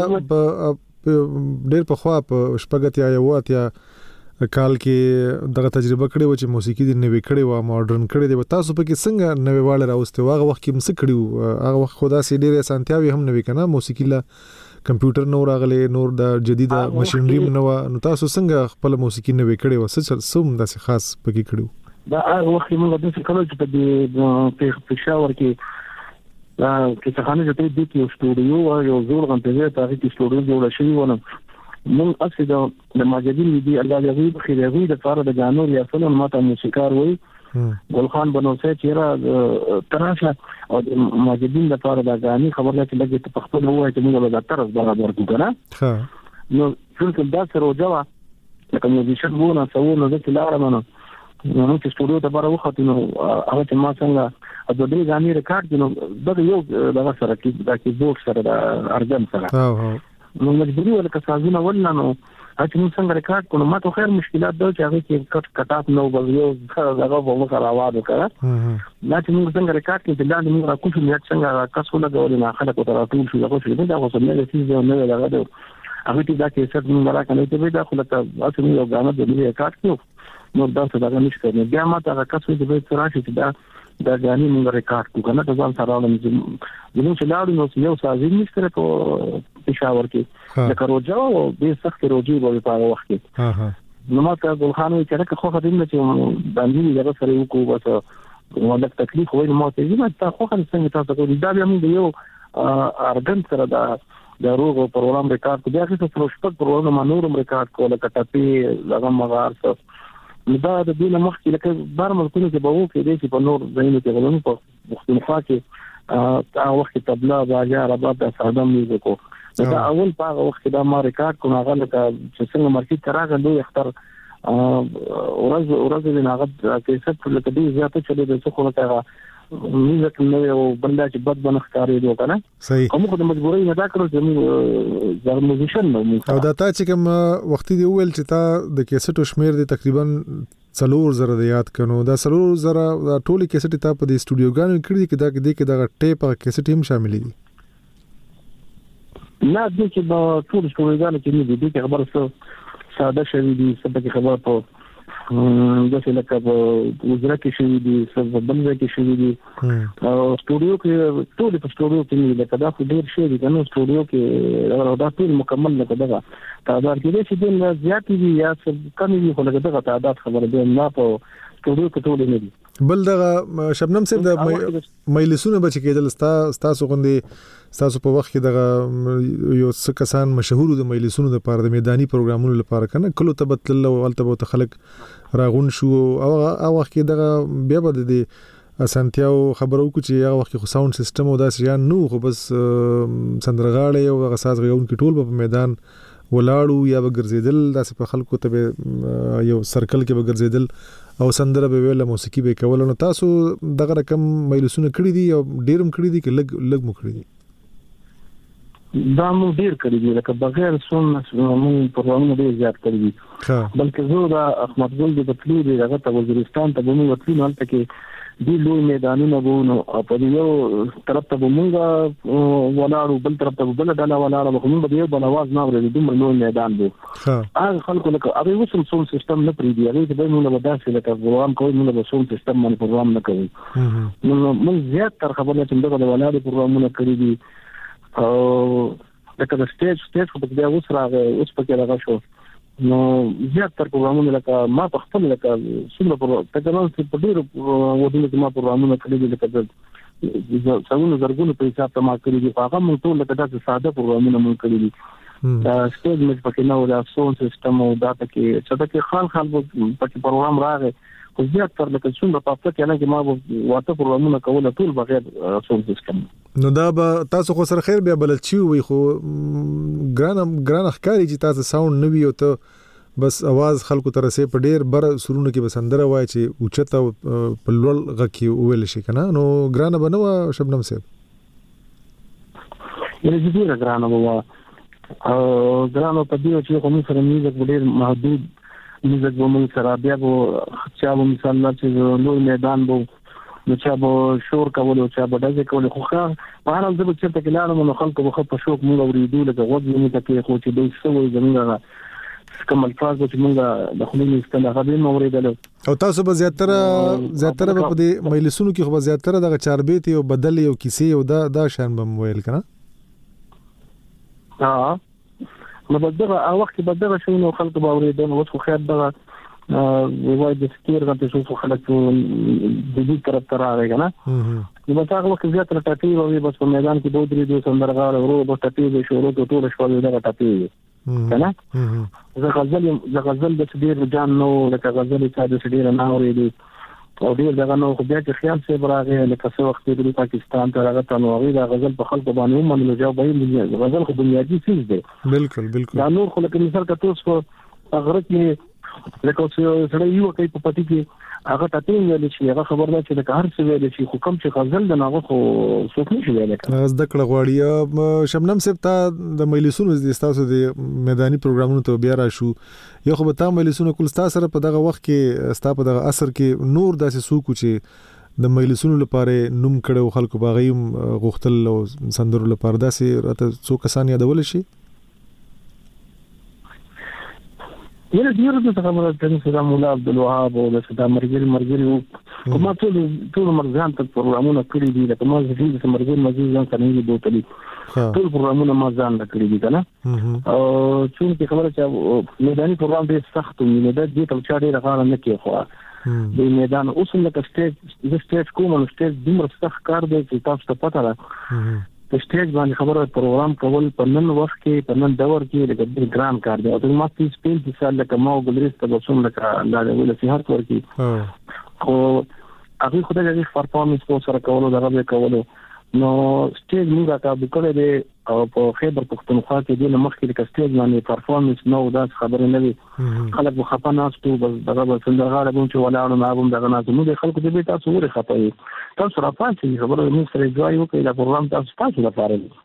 ډېر په خوا په شپږتیا یو اتیا کال کې دغه تجربه کړې و چې موسیقي د نوې کړې و ماډرن کړې دی تاسو په کې څنګه نوې واله راوستي واغه وخت کې مس کړیو هغه وخت خدا سي ډېر سانتیاوي هم نوې کنه موسیقي لا کمپیوټر نور راغلي نور د جديده ماشينري نو تاسو څنګه خپل موسیقي نوې کړې و سم داسې خاص پکې کړیو دا هغه وخت موږ د څه کولو چې په پېښور کې چې څنګه چې د دې سټوډیو او یو زوړ غونډه ته چې سټوډیو جوړ شوی و نو موږ اصلي د ماجدین دي الله دې بخیرغي د فار د جانو ریاستونو ماته موسیقار وای ګلخان بنوسه چیرې تراشه او ماجدین د فار د غاني خبرله چې لګي ته پخپل وای چې موږ د طرز برابر وکړه نو څنګه دا سره وجوا لکه موږ چې وونه سوونه د لاره منو نو چې سټوډیو ته بار وخت نو هغه چې ما څنګه د دې غاني ریکارډ نو دا یو د سره کې د کیبورډ سره د ارګن سره نو مجبوري ولکه سازونه ولنه نو چې موږ څنګه ریکارډ کړو ما ته خیر مشکلات دا چې هغه کې کټاپ نو بل یو هغه په مخه راوړل کړه دا چې موږ څنګه ریکارډ کړو دا موږ راکوشو نه څنګه کاسوله غوړل نه خلک ته راټول شو دا خو دا خو څنګه چې نه لګا دا هغه چې دا کې څه موږ راکنه ته دا خو لکه اته یو غانه د ریکارډ کړو نو دا څه دا نشته نه بیا ما ته کاسو دې به تراشي چې دا غاني موږ ریکارډ کوو کنه ځان سره ولې زموږ چې لاړو نو یو سازي نشته په پېښور کې د کروجو او د سخت روجي په هغه وخت کې نو ما ته ګلخان وی چې راکه خو خدای چې باندې یو سره وکړو بس ولک تکلیف وای نو ته یې ما ته خو خدای څنګه تاسو کوی دا بیا موږ یو ارګن سره د روغ پروګرام ریکارډ کو بیا چې څو شپږ پروګرام نورم ریکارډ کوله کټاپی لغه مغار څه دا د دې مخ کې لکه بار ملکونه چې به وو کې دې په نور ځایونو کې غوښنه په مختلفه کې هغه وخت تبلا باجا رباب د ساده میوزیک دا اول په هغه وخت دا ما ریکارډ کوم هغه لکه چې څنګه مارکیټ راغله دوی اختر ورځ نه هغه کې څه لکه دې زیاته چلے د څه خو هغه میوزیک نو یو بندا چې بد بنختاري دوه کنه صحیح کوم خو د مجبورۍ نه دا کړو چې زر موزیشن نو او دا تا چې کوم وخت دی ویل چې تا د کیسټو شمیر دی تقریبا 4000 د یاد کنو دا 4000 دا ټولي کیسټ ته په دې سټوډیوګانو کې کې دا ټیپ او کیسټ هم شامل دي نه د چې په ټول سټوډیوګانو کې نه دي چې خبره څه ساده شوی دي څه خبره په د څه لکه وزره کې شوی دي څه بل ځای کې شوی دي او سټوډیو کې ټول په سټوډیو کې لکه دا خو ډیر شي دي نو سټوډیو کې دا ټول مکمل لکه دا تعداد کې چې د زیات دي یا څه کم دي خو لکه دا تعداد خبره ده نه په سټوډیو کې ټول نه دي. بل دغه شبنم صاحب د مجلسونه بچ کېدل تاسو غوندي تاسو په وخت کې دغه یو څه کسان مشهور د مجلسونو د لپاره د میداني پروګرامونو لپاره کنه کلو تبتل او التبو تخلق راغون شو او وخت کې دغه بیا به د اسانتیاو خبرو کو چې هغه وخت کې خو ساوند سیستم او داسې یا نو خو بس سندرغاړي او هغه ساز غوون کې ټول په میدان ولاړو یا بغرزیدل داسې په خلکو ته یو سرکل کې بغرزیدل او سندره به ویله موسیقي به کول نو تاسو دغه رقم مجلسونه کړی دي او ډیرم کړی دي کې لګ مو کړی دي دا مو ډیر کړی دي لکه بغیر سون مو پروګرامونه ډیر زیات کړی دي بلکې زه دا احمد ګل د بتلو دی هغه ته وزیرستان ته مو وتلی نه تلکه دی لوی میدانونه وو په یو طرف ته مونږه ولاړو بل طرف ته بل ډله ولاړو خو موږ به یو بل आवाज نه اورېدو دومره لوی میدان دی هغه خلکو لکه هغه وسم سون سیستم نه پریدي هغه به موږ له داسې لکه پروګرام کوي موږ به سون سیستم باندې پروګرام نه کوي نو موږ زیات تر خبره چې دغه ولاړو پروګرامونه کړی دي او لکه د سټیج په دې اوس راغی اوس په کې راغی شو نو زیات تر پروګرامونه لکه ما په خپل لکه څومره پروګرام په ډیرو ودونو کې ما پروګرامونه کړی دي لکه د څنګه زرګونو په حساب ته ما کړی دي هغه موږ ټول لکه دا ساده پروګرامونه موږ کړی دي دا سټیج مې پکې نو دا ساوند سیستم او دا پکې چې دا کې خال پکې پروګرام راغی خو زیات تر لکه څومره په هفته کې نه کې ما واته پروګرامونه کول ټول بغیر ساوند سیستم نو دا به تاسو خو سره خیر بیا بل چی وي خو ګران ښکاری چې تاسو ساوند نوي او ته بس आवाज خلکو ته رسې په ډیر بر سرونه کې بسندره وای چې اوچته په لول غکی ویل شي کنه نو ګران بنو شبنم صاحب یې دې ګران وو او ګران په دې چې کوم سره میوزیک ډیر محدود میوزیک ومن سره بیا وو چا وو مثال چې لوی میدان وو نو چا به شور کول او چا به دغه کول خو په هر حال د چې په کلانو نو خلکو به په شوق موږ ورېدو لکه غوږ مې ته کې خو چې دوی سوي زمونږه کوم الفاظ چې موږ د خلینو استله غوښنه مو ورېدل او تاسو به زیاتره په دې مجلسونو کې خو زیاتره دغه چاربېت او بدل یو کیسې او دا شان به مویل کنه نو بدغه وخت بدغه شي نو خلک به ورېدل او خو خیر دغه وای د سکیر غته شو خلک د دې طرف ته راغی کنه نو په هغه وخت زیات ټاپی وي بس په میدان کې دوه درې سندرغاړي ورو په ټاپی به شروع ټول شپه دغه ټاپی کنه زه غزل د ډیر جان نو لکه غزل چې د ډیر نه اورېدي او ډیر دغه نو خو بیا چې خیال سي براغه لکه څو وخت د پاکستان ته راغته نو هغه غزل په خلکو باندې ومنل جواب یې غزل خو بنیادی څه دی بالکل دا نور خو لکه مثال کتو څو هغه کې لکه څه سره یو کوي په پټي کې هغه تاسو ویل چې هغه خبردار چې د کار څه ویل چې حکم چې غزل د ناغه خو څوک نشي ویل کنه زده کړه غواړي شبنم صاحب ته د مجلسونو د تاسو د میداني پروګرامونو ته بیا را شو یو خو به تاسو مجلسونو کول تاسو سره په دغه وخت کې تاسو په دغه اثر کې نور داسې سوق چې د مجلسونو لپاره نوم کړو خلکو باغیم غختل او سندرو لپاره داسې راته څو کسان یادول شي یره دیره د خبره د سلام الله عبد الوهاب او د صدام مرګري کومه ټول مرزان ته پروګرامونه کړی دي لکه ما چې مرګري مزيد ځان کوي بوتلي ټول پروګرامونه ما ځان کړی دي کنه او چې خبره چې میداني پروګرام ډېر سخت وي نو د دې ته چا ډېر غاړه نه کوي خو د میدان اوس لکه سټیج کوم نو سټیج دومره سخت کار دی چې تاسو ته پته را په سټیج باندې خبره پروګرام کول په نن وخت کې په نن دور کې لکه ډېر ګران کار دی او د ماستر سپیل چې سال لکه ما وګورئ ته بسوم لکه دا د ویل سي هر څور کې خو هغه خدای دې پرفارمنس کو سره کولو دغه کولو نو سټیج موږ راکابو کړی دی او په خیبر پختونخوا کې د مخکې لکه سټیج باندې پرفارمنس نو دا خبره نه وي خلک مو خپه ناستو بس دغه سندرغاړي به چې ولاړو نه هم دغه ناز نو د خلکو د بیت تاسو ورې خپه تاسو را پاتې خبره موږ سره ځای وکړي دا پروګرام تاسو لپاره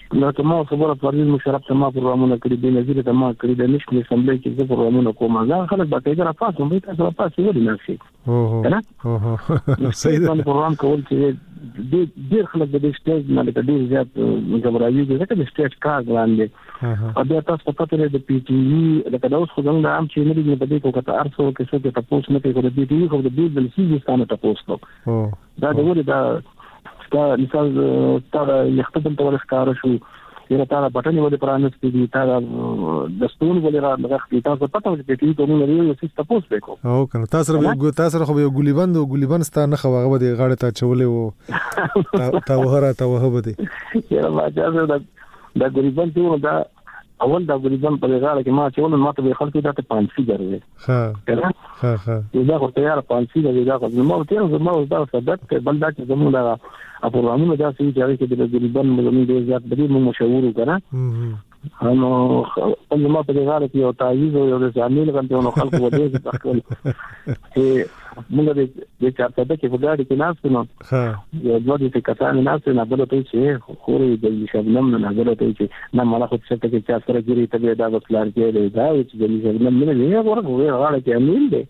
نو ته ما خبره پرویز مشرف ته ما پروګرامونه کړی دي نظیر ته ما کړی د نشنل اسمبلی کې د پروګرامونه کومه ځان خلک به کېږي راپاسو به تاسو راپاسو ودی نه شي اوه صحیح ده پروګرام کول چې ډیر خلک د سټیج نه لکه ډیر زیات غبرایي دي چې د سټیج کار لاندې او بیا تاسو په پته د پی ټی وی لکه دا اوس خو څنګه عام چې نه دي په دې کو کته ارسو کې څه ته تاسو نه کوي د پی ټی وی خو د دې بل سي ستانه تاسو دا د ور دا مثال تر یختبل تور ښکار شو یره تر بټنی ولې پرانس دي تر د ستون ولې را لغختي تاسو پته ولې چې ټي ته نو لري چې تاسو وکړو او کنه تاسو خو یو ګلیبند ستانه خو هغه د غاړه ته چولې وو تا وهره به دي یره ما چې دا ګلیبند ته دا اول دا ګلیبند په غاړه کې ما چې ول ما ته خلکو ته 500 درې ها دا خو تیار 500 درې دا خو ما ته ما دا صدق بل دا چې زموږ دا اپورامونه دا چې چې د ګلیبند مزمن ډیر زیات بدی مو مشهور وکړه نو ما په غاړه کې یو تعویض او یو ځانیل غنته نو خلکو ودی چې موږ د چارته کې په ګاډي کې ناس نو یو دوه دې کسان ناس نه بل ته چې خوري د شبنم نه بل ته چې نه مالا خو څه ته چې چا سره ګری ته دا وکړل کې دا چې د شبنم نه نه ورغه غاړه کې امین دی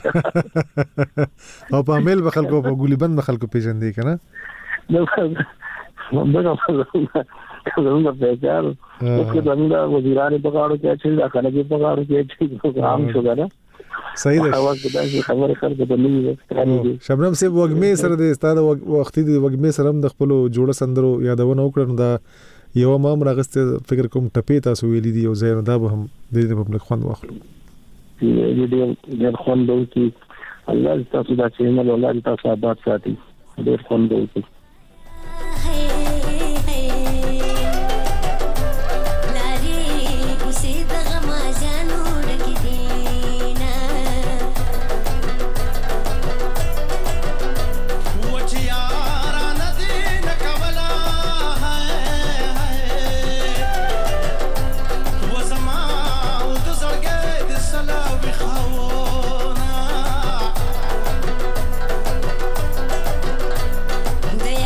او په امیل به خلکو په ګلیبند خلکو پیژندې کنه نو دا څنګه پیژار او چې دا وزیرانه په غاړو کې چې دا خلک په غاړو کې چې عام شو غره صحیح ده خبره خلک د نوې شبنم سه وګمې سره د استاد وختي د وګمې سره د خپل جوړه سندرو یادونه وکړنه دا یو مام راغسته فکر کوم ټپې تاسو ویلې دي او زه دا به هم د پبلک خوند واخلو دې خوند دوی الله تاسو دا چې نه الله تاسو آباد ساتي ډېر خوند دوی They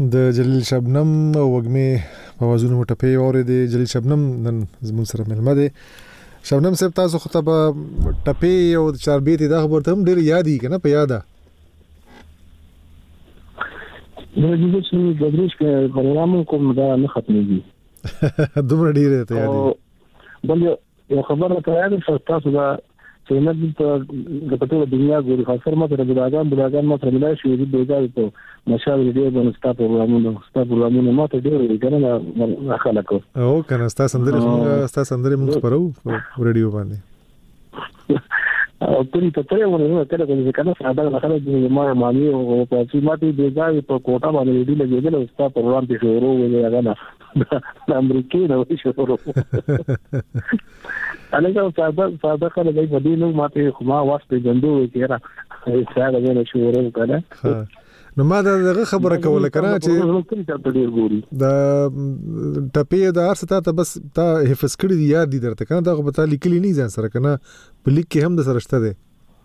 د جلیل شبنم وګمه په وازونو مټپې اورېدې. جلیل شبنم نن زموږ سره ملمه دی. شبنم صاحب تاسو خو ته به ټپې او چاربیتې دا خبر ته هم ډېر یادي که نه په یاده؟ د دې چې د دریش کې پروګرام کوم دا نه ختمېږي دومره ډېر ته یادي. بل یو خبره ته یاد شو تاسو دا چې نه د پټو دنیا ګوري خاصه ماته د بلاګان ماته ملای شي د بیګا ته مشاور دی د پروګرامونو ماته ډېر کنه خلک او کنه تاسو سندري موږ خبرو رادیو باندې او پرې ته ونه کله کنه ساده خلک ما مانی او په چې ماته بیګا په کوټه باندې دی لګیدل او تاسو پروګرام په شروع ویل هغه د امریکای نو شروع الګا ساده خلک دی په دې نو ماته خو ما واسطه جندو کېرا څنګه نه شروع کړه. نو ما دا خبره کوله کنه چې دا ټپې د ارستا ته بس تا حفظ کړی دی یاد دي درته کنه دا په تعالی کلی نه ځان سره کنه په لیک کې هم د سره شته دی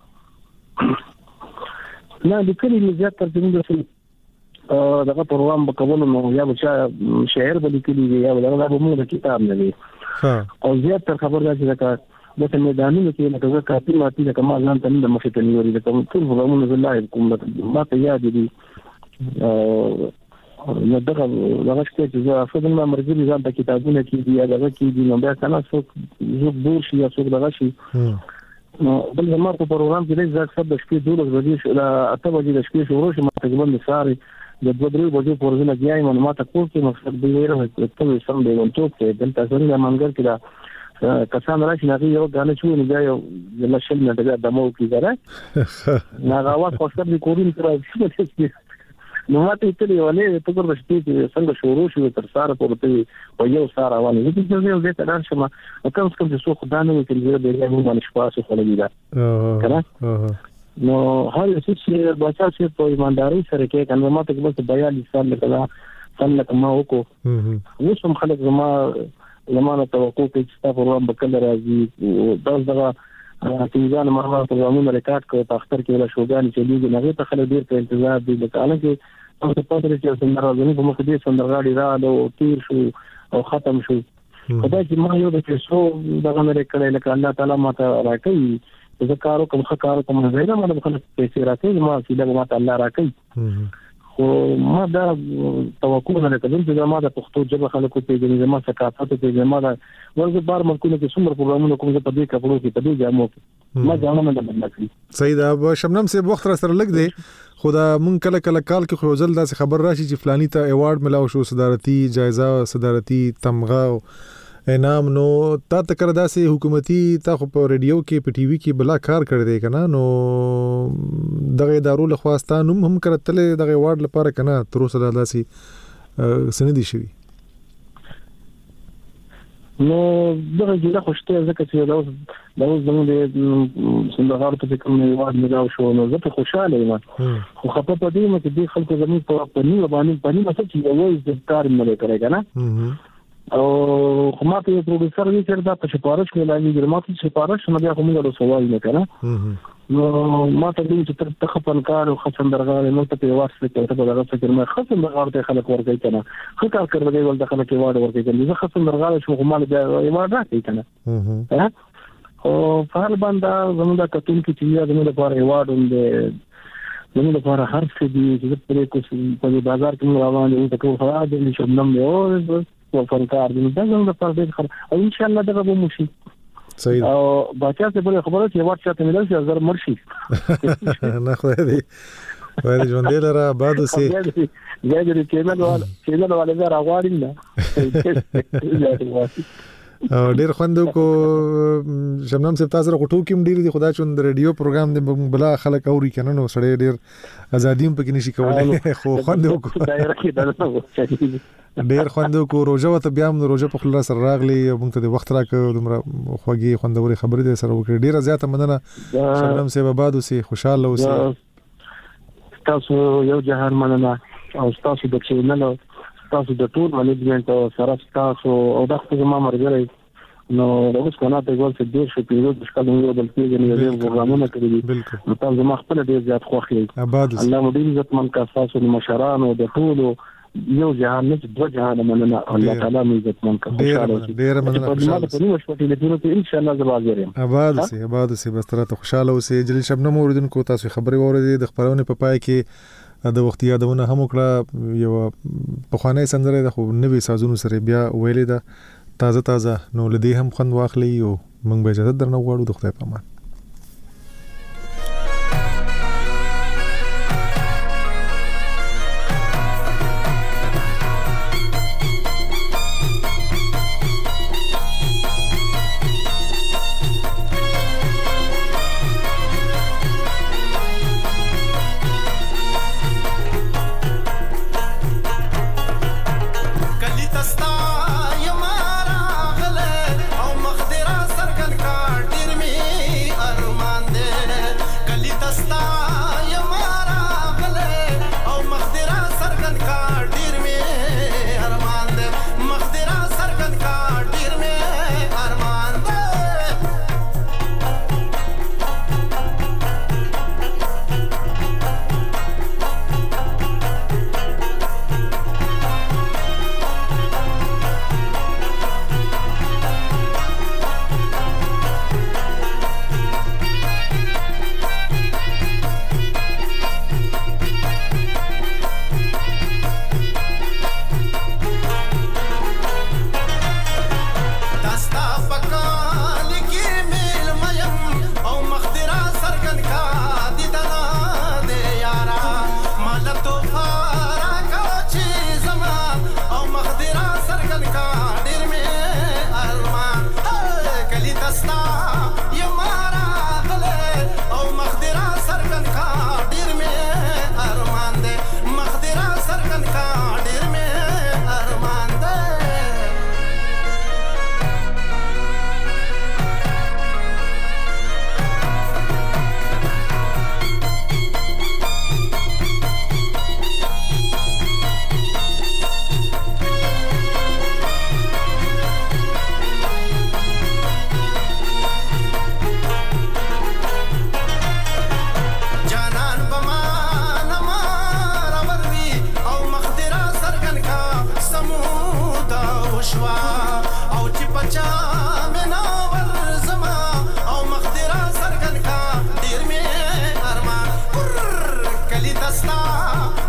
نه د کلی مزه تر دې د دغه پروګرام بکول نو یا بچا شهر به لیکلی یا دغه به موږ د کتاب نه دی او زیات تر خبر راځي دا د میدانونو کې لکه کافي ماتي د کمال ځان ته د مخې ته نیولې د کوم ټول پروګرامونه زلای کوم ما ته یاد دي نو دغه چې زه افضل ما مرګ ځان ته کتابونه کې دي هغه کې دي نو بیا کنه څوک زوب دور شي یا څوک دغه شي نو بل زموږ په پروګرام کې د ځکه د شپې 12 بجې لا 8 بجې د شپې شروع شي ما تقریبا ساري د 2-3 بجې پورې نه ځای معلومات کوم چې مقصد دی ورته ته سم دی نو څوک دلته څنګه منګر کې کسان راشي نه یو غانه چې نه دی یو لشل نه دا دمو کې غره نه غواړم خو څه کورین تر نو ماته ته ولې ته پر شپې څنګه شروع شو تر ساره پورته او یو ساره وانه دې چې یو دې تر شمه کوم څه چې څو خدانه وي چې دې یو باندې شپاسه خلګی دا کنه نو هر څه بچا چې په ایمانداري سره کې کنه ماته کې بس 42 سال لکه څنګه ما وکړو اوس هم خلک زمانه توقع کوي چې تاسو پروګرام وکړل راځي دا دغه چې ځان ما پروګرامونه ریکارډ کړو په اختر کې ولا شوګان چې لیږي نه ته خلک ډیر په انتظار دي لکه چې تاسو په تاسو کې څنګه راځي په مخ دې سندرغاړي راځو تیر شو او ختم شو خدای چې ما یو د څو دغه مې کړل لکه الله تعالی ماته راکړي زه کارو کوم نه زیاده ما خلک پیسې راکړي ما چې ما الله راکړي خو ما دا توقع نه کړم چې ما د پښتو ژبه خلکو ته د ما ثقافت ته ما د ورغه بار ملکونو کې څومره پروګرامونه کوم په دې کپړو کې په دې جامو کې ما ځانونه نه بدل کړی. صحیح دا شبنم سے وخت را سره لګ دی خدا مونږ کله کال کې خو ځل داسې خبر راشي چې فلانی ته ایوارډ ملاو شو صدارتي جایزه صدارتي تمغه انعام نو تا تکر داسې حکومتي تا خو په ریډیو کې په ټي وي کې بلا کار کړی دی کنه نو دغه ادارو له خواستان هم کړتلې دغه وارد لپاره کنه تر اوسه داسې سندې شوی نو دغه جله خوشته ځکه چې دا اوس زموږ د سندغار ته کوم وارد ملاو شو نو زه په خوشاله یم خو خپه پدې مې چې خلکو زموږ په نیو باندې څه چې یو ځکار مې کړی کنه او خو ما ته پروډوسر وی چې دا په سفارش کې لاندې ګرماتي سفارش نه بیا کومه ډول سوال نه کړه نو ما ته دې چې تر خپلکار او خسندرغار نو ته واسطه کې ته بدل فکر مې خسندرغار ته خلک ورګی کنه خو کار کړی ول د خلک وارد ورګی کنه زه خسندرغار شو کومه بیا وارد راځي کنه او په هر باندې زموږ د کتون کې چې زموږ لپاره وارد هم زموږ لپاره هر څه دي چې په کوم په بازار کې روان دي ته خو راځي چې شبنم یو او فنکار دي دا زموږ لپاره ډېر خبر او ان شاء الله دغه به مشي صحیح او باچا څه بل خبره چې وخت ته ملل چې زر مرشي نه خو دې ژوند لرا بعد سي یا دې چینل والے زرا غواړي نه ډیر خوندو کو شبنم صاحب تاسو غټو کې ډیر دي خدای چون د ریډیو پروګرام د بلا خلک اوري کنه نو سړی ډیر ازادي هم پکې نشي کولای خو خوندو کو ډیر خوندو کو روزه وته بیا هم روزه په خلل سره راغلی موږ ته د وخت راکړو دومره خوږی خوندوري خبرې دې سره وکړې ډیر زیاته مننه شبنم صاحب آباد اوسې خوشاله اوسې تاسو یو جهان مننه او تاسو د چینل تاسو د ټول منیجمنت او سره تاسو او د خپل ما مرګري نو اوس کنه ته ګول چې ډیر شي پیریود د شکل یو بل کې نه یو پروګرامونه کړی نو تاسو ما خپل ډیر زیات خوښ یم الله مو دې عزت من کا تاسو د مشرانو د ټول یو جهان نه دوه جهان مننه الله تعالی مې عزت من کا ډیر مننه خوشاله په نو شپه ټلیفون ته ان شاء الله زبازرم آباد سي بس تر ته خوشاله اوسې جلیل شبنم اوریدونکو تاسو خبري اوریدي د خبرونه په پای کې د وخت یادونه هم وکړه یو په خوانه سندره د خو نوې سازونو سره بیا ویلې ده تازه نو لدی هم خوند واخلي او موږ به اجازه درنه غواړو د خدای په امان Stop.